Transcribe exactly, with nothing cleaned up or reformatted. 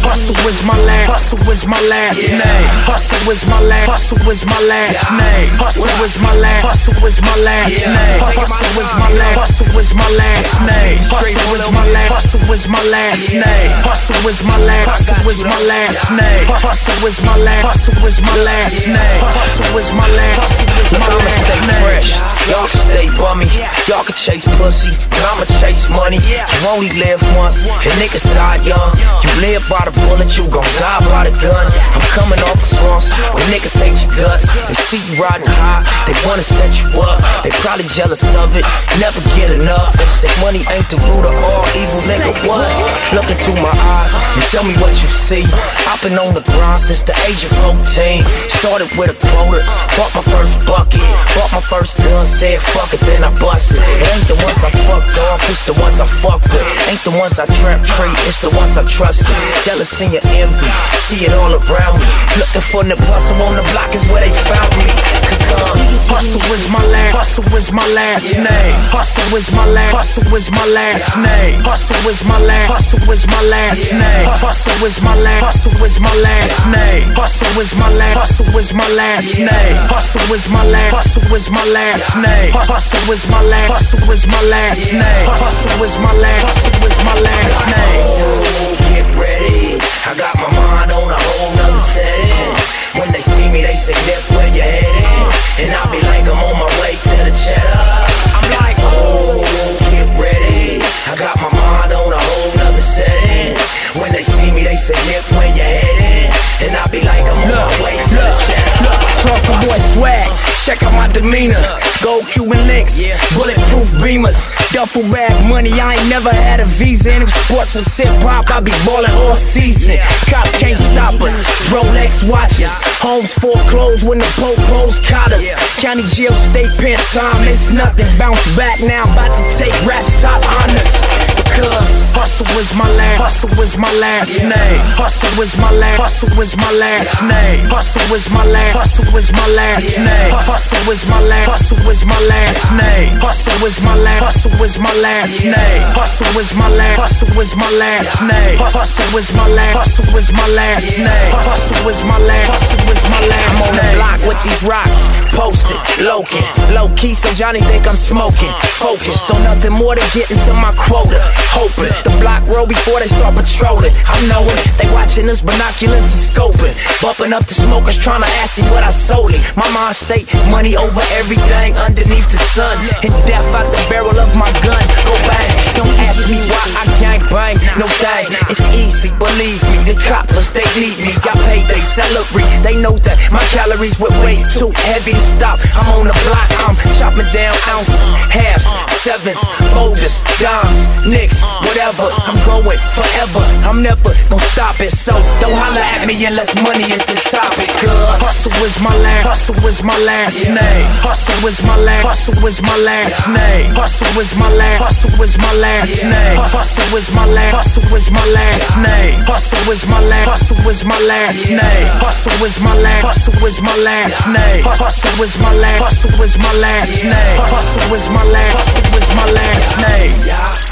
Hustle is my last. Hustle is my last name. Hustle is my last. Hustle is my last name. Hustle is my last. Hustle is my last name. Hustle is my last. Hustle is my last name. Hustle is my last. Hustle is my last name. Hustle is my last. Hustle is my last name. Hustle is my last. Hustle is my last name. Hustle is my last. Hustle is my last name. Y'all can stay bummy, y'all can chase pussy, but I'ma chase money. You only live once, and niggas die young. You live by the bullet, you gon' die by the gun. I'm coming off a slumps where niggas hate your guts. They see you riding high, they wanna set you up. They probably jealous of it, never get enough. They say money ain't the root of all evil, nigga, what? Look into my eyes and tell me what you see. I've been on the grind since the age of fourteen. Started with a quota, bought my first bucket, bought my first gun, said fuck it, then I busted. It ain't the ones I fucked off, it's the ones I fuck with. Ain't the ones I trap treat, it's the ones I trusted. Jealousy and envy, see it all around me. Looking for the hustle on the block is where they found me. Cause uh, hustle is my last. Hustle is my last name. Hustle is my last. Hustle is my last name. Hustle is my last. Hustle is my last name. Hustle is my last. Hustle is my last name. Hustle is my last. Hustle is my last name. Hustle is my last. Hustle is my last name. Hustle is my last. Hustle is my last name. Hustle is my last. Hustle is my last name. Oh, get ready. I got my mind on a whole nother setting. When they see me, they say, Nip, where you heading? And I be like, I'm on my way to the cheddar. I'm like, oh, get ready. I got my mind on a whole nother setting. When they see me, they say, Nip, where you heading? And I be like, I'm on my way to the cheddar. Slauson boy swag, check out my demeanor. Gold Cuban links, bulletproof beamers, duffel bag money, I ain't never had a visa. And if sports was hip-hop, I be ballin' all season. Cops can't stop us, Rolex watches, homes foreclosed when the po-pos caught us. County jail, state pen time, it's nothing. Bounce back now, about to take raps top honors. Because hustle is my last. Hustle is my last name. Hustle is my last. Hustle is my last name. Hustle is my last. Hustle is my last name. Hustle is my last. Hustle is my last name. Hustle is my last. Hustle is my last name. Hustle is my last. Hustle is my last name. Hustle is my last. Hustle is my last name. Hustle is my last. Hustle is my last name. I'm on the block with these rocks, posted, low-key, low-key, so Johnny think I'm smoking. Focused on nothing more than getting to my quota. Hoping the block roll before they start patrolling. I'm knowing they watching us, binoculars and scoping. Bumping up the smokers, trying to ask me what I sold it. My mind state, money over everything underneath the sun. And death out the barrel of my gun. Go bang, don't ask me why I can't bang. No thing, it's easy, believe me. The coppers, they need me. I pay they salary. They know that my calories were way too heavy to stop. I'm on the block, I'm chopping down ounces, halves, sevens, boulders, dimes, nicks, whatever. I'm going forever. I'm never gonna stop it. So don't holler at me unless money is the topic. Cause hustle is my last. Hustle is my last name. Hustle is my last. Hustle is my last name. Hustle is my last. Hustle is my last name. Hustle is my last. Hustle is my last name. Hustle is my last. Hustle is my last name. Hustle is my last. Hustle is my last name. Hustle is my last. Hustle is my last name. Hustle is my last. Hustle is my last name.